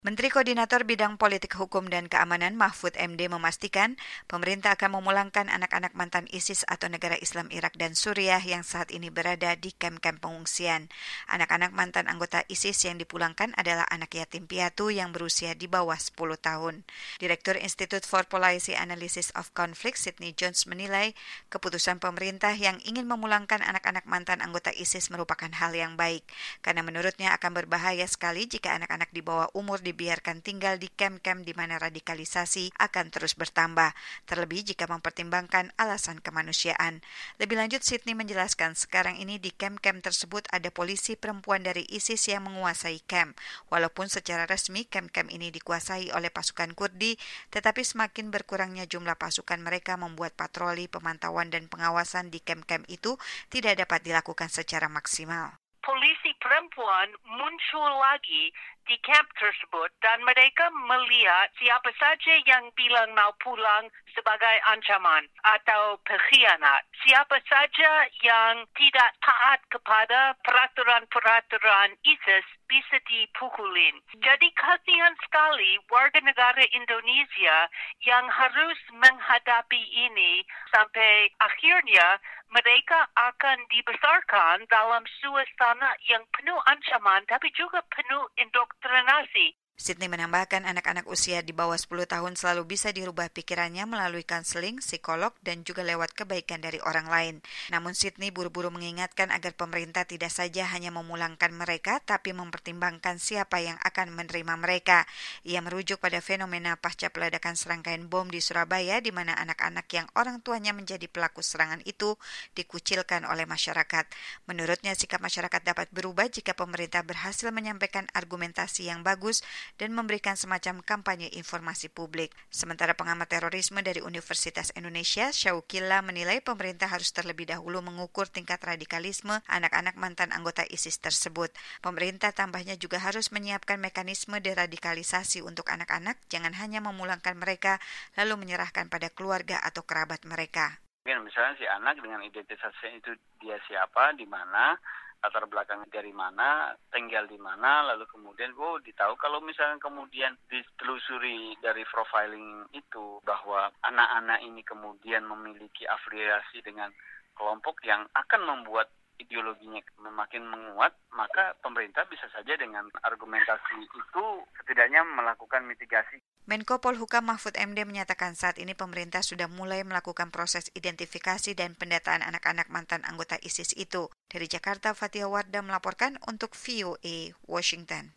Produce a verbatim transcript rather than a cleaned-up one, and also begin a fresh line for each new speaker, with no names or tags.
Menteri Koordinator Bidang Politik Hukum dan Keamanan Mahfud M D memastikan pemerintah akan memulangkan anak-anak mantan ISIS atau negara Islam Irak dan Suriah yang saat ini berada di kem-kem pengungsian. Anak-anak mantan anggota ISIS yang dipulangkan adalah anak yatim piatu yang berusia di bawah sepuluh tahun. Direktur Institute for Policy Analysis of Conflict Sidney Jones menilai keputusan pemerintah yang ingin memulangkan anak-anak mantan anggota ISIS merupakan hal yang baik, karena menurutnya akan berbahaya sekali jika anak-anak di bawah umur di dibiarkan tinggal di kem-kem di mana radikalisasi akan terus bertambah, terlebih jika mempertimbangkan alasan kemanusiaan. Lebih lanjut, Sidney menjelaskan sekarang ini di kem-kem tersebut ada polisi perempuan dari ISIS yang menguasai kem. Walaupun secara resmi kem-kem ini dikuasai oleh pasukan Kurdi, tetapi semakin berkurangnya jumlah pasukan mereka membuat patroli, pemantauan dan pengawasan di kem-kem itu tidak dapat dilakukan secara maksimal.
Polisi perempuan muncul lagi di kamp tersebut dan mereka melihat siapa saja yang bilang mau pulang sebagai ancaman atau pengkhianat. Siapa saja yang tidak taat kepada peraturan-peraturan ISIS bisa dipukulin. Jadi kasihan sekali warga negara Indonesia yang harus menghadapi ini sampai akhirnya mereka akan dibesarkan dalam suasana yang penuh ancaman tapi juga penuh indoktrinasi.
Sidney menambahkan anak-anak usia di bawah sepuluh tahun selalu bisa dirubah pikirannya melalui konseling, psikolog, dan juga lewat kebaikan dari orang lain. Namun Sidney buru-buru mengingatkan agar pemerintah tidak saja hanya memulangkan mereka, tapi mempertimbangkan siapa yang akan menerima mereka. Ia merujuk pada fenomena pasca peledakan serangkaian bom di Surabaya, di mana anak-anak yang orang tuanya menjadi pelaku serangan itu dikucilkan oleh masyarakat. Menurutnya, sikap masyarakat dapat berubah jika pemerintah berhasil menyampaikan argumentasi yang bagus dan memberikan semacam kampanye informasi publik. Sementara pengamat terorisme dari Universitas Indonesia, Syaukila, menilai pemerintah harus terlebih dahulu mengukur tingkat radikalisme anak-anak mantan anggota ISIS tersebut. Pemerintah tambahnya juga harus menyiapkan mekanisme deradikalisasi untuk anak-anak, jangan hanya memulangkan mereka lalu menyerahkan pada keluarga atau kerabat mereka.
Mungkin misalnya si anak dengan identitasnya itu dia siapa, di mana, latar belakang dari mana, tinggal di mana, lalu kemudian oh ditahu kalau misalnya kemudian ditelusuri dari profiling itu bahwa anak-anak ini kemudian memiliki afiliasi dengan kelompok yang akan membuat ideologinya semakin menguat, maka pemerintah bisa saja dengan argumentasi itu setidaknya melakukan mitigasi.
Menko Polhukam Mahfud M D menyatakan saat ini pemerintah sudah mulai melakukan proses identifikasi dan pendataan anak-anak mantan anggota ISIS itu. Dari Jakarta, Fatia Wardah melaporkan untuk V O A Washington.